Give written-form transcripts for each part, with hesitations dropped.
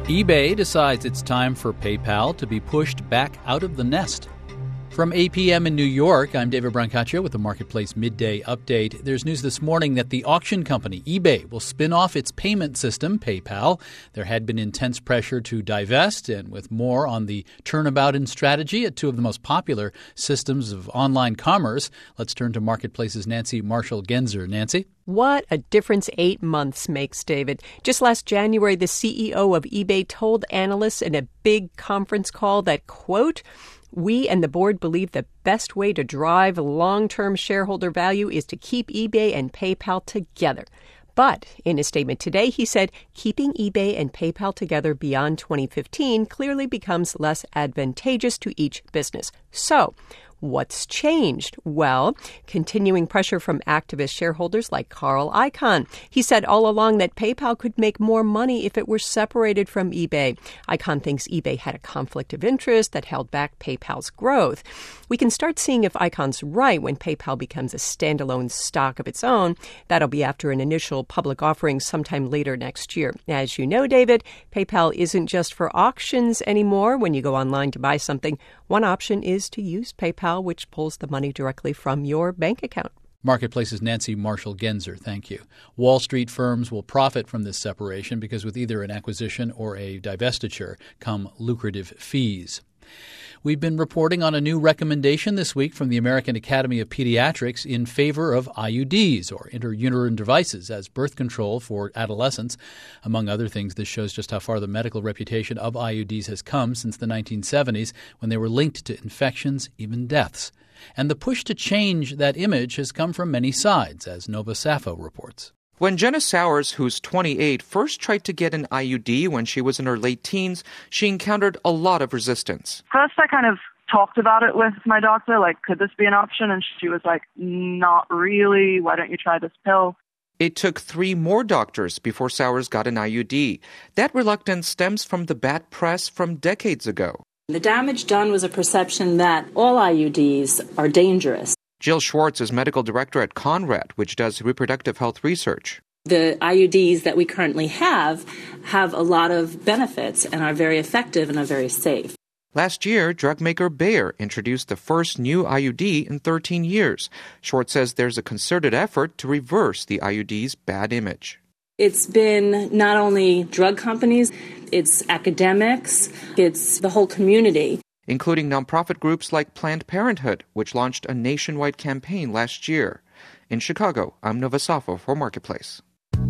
eBay decides it's time for PayPal to be pushed back out of the nest. From APM in New York, I'm David Brancaccio with the Marketplace Midday Update. There's news this morning that the auction company eBay will spin off its payment system, PayPal. There had been intense pressure to divest, and with more on the turnabout in strategy at two of the most popular systems of online commerce, let's turn to Marketplace's Nancy Marshall-Genzer. Nancy? What a difference 8 months makes, David. Just last January, the CEO of eBay told analysts in a big conference call that, quote, "We and the board believe the best way to drive long-term shareholder value is to keep eBay and PayPal together." But in a statement today, he said keeping eBay and PayPal together beyond 2015 clearly becomes less advantageous to each business. So, what's changed? Well, continuing pressure from activist shareholders like Carl Icahn. He said all along that PayPal could make more money if it were separated from eBay. Icahn thinks eBay had a conflict of interest that held back PayPal's growth. We can start seeing if Icahn's right when PayPal becomes a standalone stock of its own. That'll be after an initial public offering sometime later next year. As you know, David, PayPal isn't just for auctions anymore. When you go online to buy something, one option is to use PayPal, which pulls the money directly from your bank account. Marketplace's Nancy Marshall-Genzer, thank you. Wall Street firms will profit from this separation because with either an acquisition or a divestiture come lucrative fees. We've been reporting on a new recommendation this week from the American Academy of Pediatrics in favor of IUDs, or intrauterine devices, as birth control for adolescents. Among other things, this shows just how far the medical reputation of IUDs has come since the 1970s, when they were linked to infections, even deaths. And the push to change that image has come from many sides, as Nova Safo reports. When Jenna Sowers, who's 28, first tried to get an IUD when she was in her late teens, she encountered a lot of resistance. First, I kind of talked about it with my doctor, like, could this be an option? And she was like, not really. Why don't you try this pill? It took 3 more doctors before Sowers got an IUD. That reluctance stems from the bad press from decades ago. The damage done was a perception that all IUDs are dangerous. Jill Schwartz is medical director at Conrad, which does reproductive health research. The IUDs that we currently have a lot of benefits and are very effective and are very safe. Last year, drug maker Bayer introduced the first new IUD in 13 years. Schwartz says there's a concerted effort to reverse the IUD's bad image. It's been not only drug companies, it's academics, it's the whole community, including nonprofit groups like Planned Parenthood, which launched a nationwide campaign last year. In Chicago, I'm Nova Safo for Marketplace.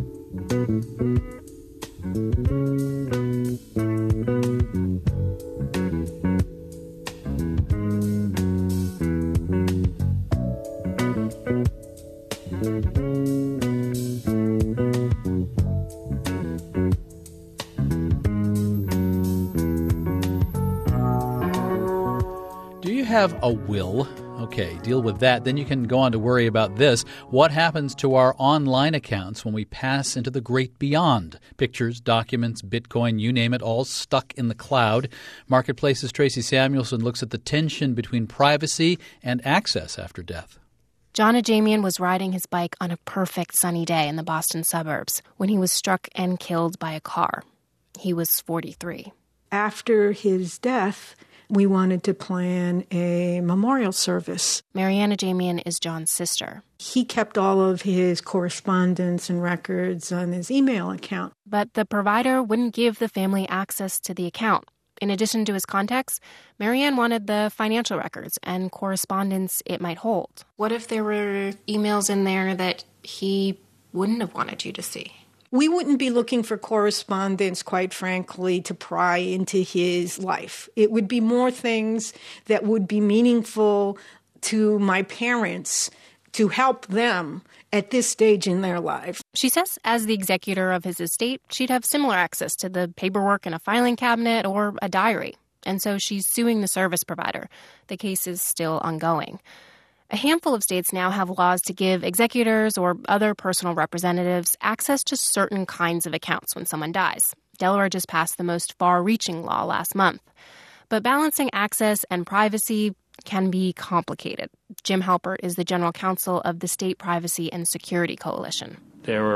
Have a will. Okay, deal with that. Then you can go on to worry about this. What happens to our online accounts when we pass into the great beyond? Pictures, documents, Bitcoin, you name it, all stuck in the cloud. Marketplace's Tracy Samuelson looks at the tension between privacy and access after death. John Ajamian was riding his bike on a perfect sunny day in the Boston suburbs when he was struck and killed by a car. He was 43. After his death, we wanted to plan a memorial service. Marianne Ajamian is John's sister. He kept all of his correspondence and records on his email account. But the provider wouldn't give the family access to the account. In addition to his contacts, Marianne wanted the financial records and correspondence it might hold. What if there were emails in there that he wouldn't have wanted you to see? We wouldn't be looking for correspondence, quite frankly, to pry into his life. It would be more things that would be meaningful to my parents to help them at this stage in their life. She says as the executor of his estate, she'd have similar access to the paperwork in a filing cabinet or a diary. And so she's suing the service provider. The case is still ongoing. A handful of states now have laws to give executors or other personal representatives access to certain kinds of accounts when someone dies. Delaware just passed the most far-reaching law last month. But balancing access and privacy can be complicated. Jim Halpert is the general counsel of the State Privacy and Security Coalition. There were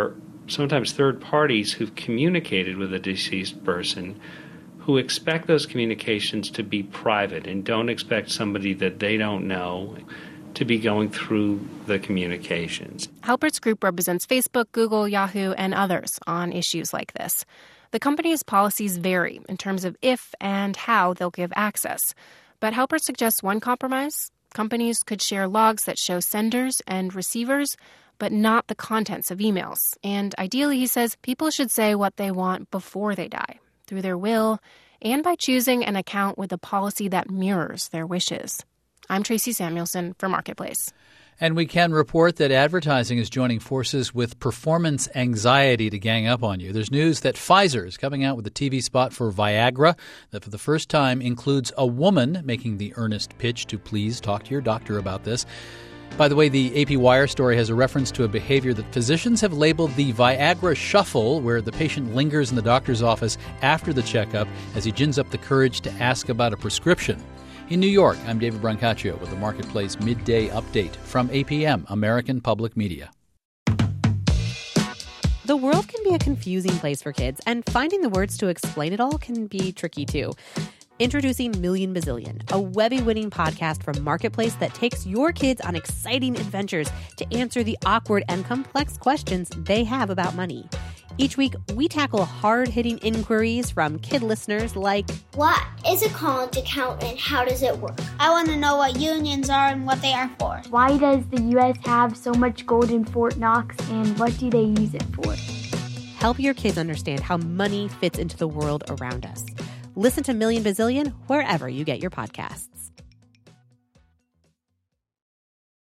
sometimes third parties who've communicated with a deceased person who expect those communications to be private and don't expect somebody that they don't know to be going through the communications. Halpert's group represents Facebook, Google, Yahoo, and others on issues like this. The company's policies vary in terms of if and how they'll give access. But Halpert suggests one compromise. Companies could share logs that show senders and receivers, but not the contents of emails. And ideally, he says, people should say what they want before they die, through their will, and by choosing an account with a policy that mirrors their wishes. I'm Tracy Samuelson for Marketplace. And we can report that advertising is joining forces with performance anxiety to gang up on you. There's news that Pfizer is coming out with a TV spot for Viagra that for the first time includes a woman making the earnest pitch to please talk to your doctor about this. By the way, the AP Wire story has a reference to a behavior that physicians have labeled the Viagra shuffle, where the patient lingers in the doctor's office after the checkup as he gins up the courage to ask about a prescription. In New York, I'm David Brancaccio with the Marketplace Midday Update from APM, American Public Media. The world can be a confusing place for kids, and finding the words to explain it all can be tricky too. Introducing Million Bazillion, a Webby-winning podcast from Marketplace that takes your kids on exciting adventures to answer the awkward and complex questions they have about money. Each week, we tackle hard-hitting inquiries from kid listeners like, what is a college account and how does it work? I want to know what unions are and what they are for. Why does the U.S. have so much gold in Fort Knox and what do they use it for? Help your kids understand how money fits into the world around us. Listen to Million Bazillion wherever you get your podcasts.